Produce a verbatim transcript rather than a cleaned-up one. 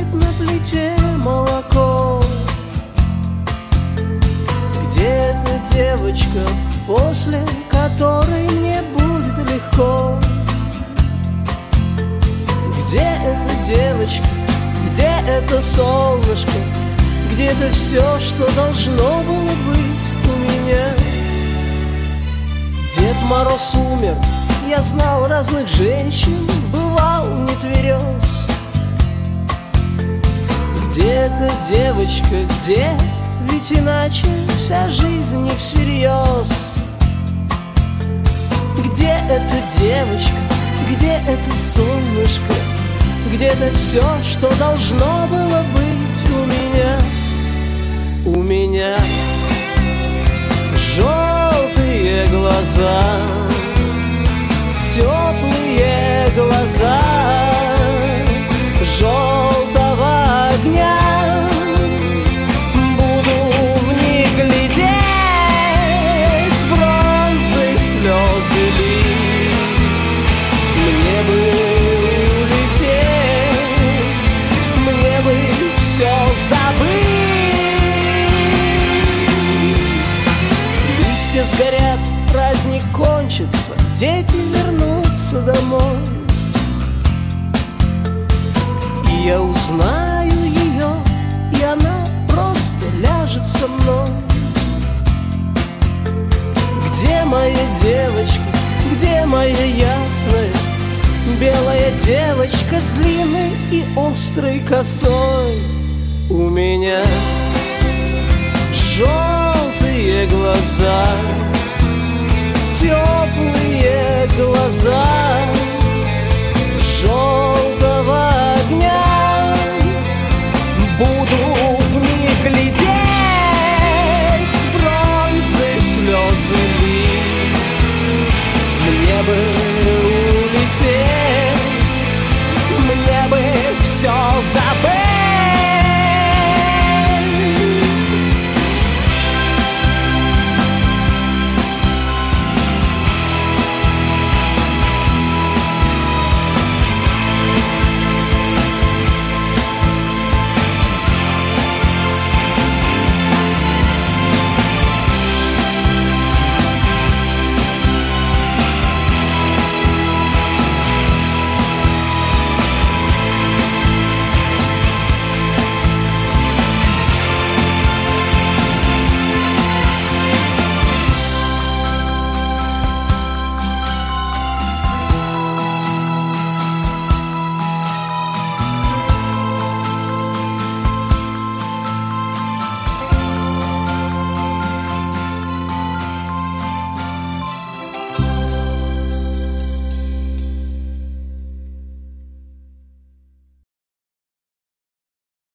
стоит на плите молоко. Где эта девочка, после которой мне будет легко? Где эта девочка, где это солнышко, где-то все, что должно было быть у меня? Дед Мороз умер, я знал разных женщин, бывал не тверез. Где эта девочка, где? Ведь иначе вся жизнь не всерьез. Где эта девочка, где это солнышко, где-то все, что должно было быть у меня? У меня желтые глаза, теплые глаза желтого огня. Буду в них глядеть, бронзой слезы лить. Мне бы улететь, мне бы все забыть. Листья сгорят, праздник кончится, дети вернутся домой. И я узнаю ее, и она просто ляжет со мной. Где моя девочка, где моя ясная белая девочка с длинной и острой косой? У меня желтые глаза, теплые глаза